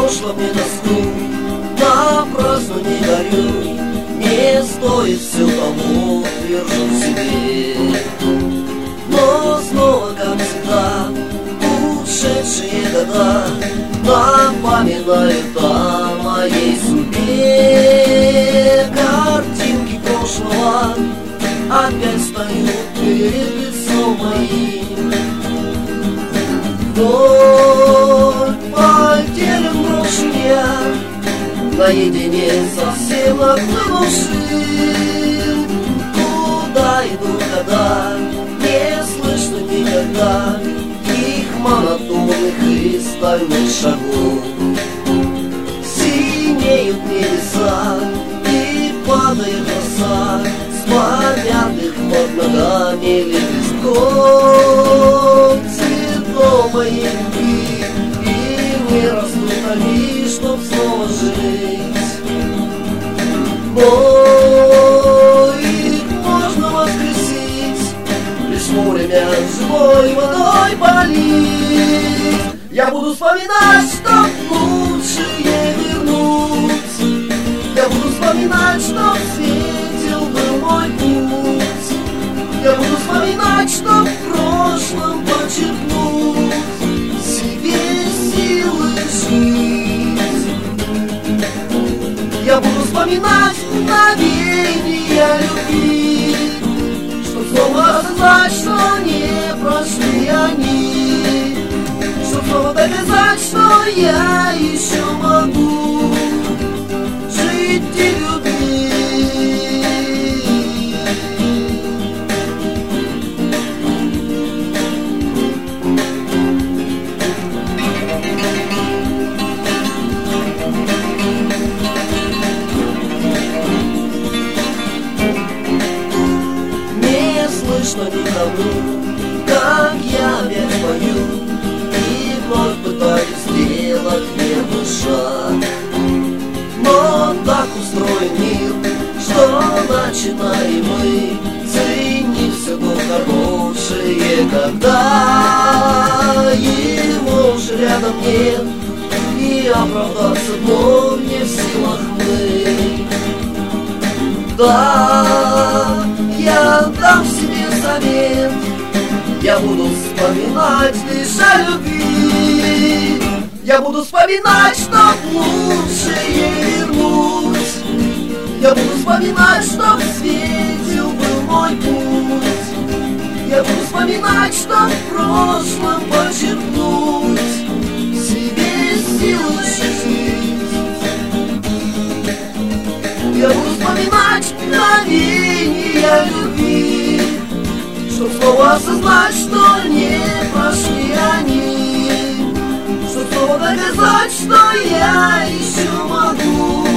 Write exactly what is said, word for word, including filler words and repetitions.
прошлом не тоскуй, напрасно не горюй, не стоит все тому, твержу себе. Но снова, как всегда, ушедшие года напоминают о моей судьбе. Картинки прошлого опять встают перед лицом моим. Вдоль потерян брошен я, наедине совсем оглохнувший. Куда иду, когда не слышно никогда их монотонных и стальных шагов. Синеют небеса и падает роса с помятых под ногами лепестков. Цветов моей любви и не растут они, чтоб снова жить. Но их можно воскресить, лишь вовремя живой водой полить. Я буду вспоминать, чтоб лучшее вернуть. Я буду вспоминать, чтоб светил был мой путь. Я буду вспоминать, чтоб в прошлом почерпнуть себе силы жить. Я буду вспоминать мгновения любви, чтоб снова осознать, что не прошли они, чтоб снова доказать, что я еще могу жить и любить. Не слышно никому, как я опять пою, и вновь пытаюсь сделать верный шаг. Но так устроен мир, что начинаем мы ценить все то хорошее, когда его уже рядом нет, и оправдаться вновь не в силах мы. Да, я дам себе совет, я буду вспоминать лишь о любви. Я буду вспоминать, чтоб лучшее вернуть. Я буду вспоминать, чтоб светил был мой путь. Я буду вспоминать, чтоб в прошлом почерпнуть себе силы жить. Я буду вспоминать мгновения любви, чтоб снова осознать, что не прошли они, чтоб снова доказать, что я еще могу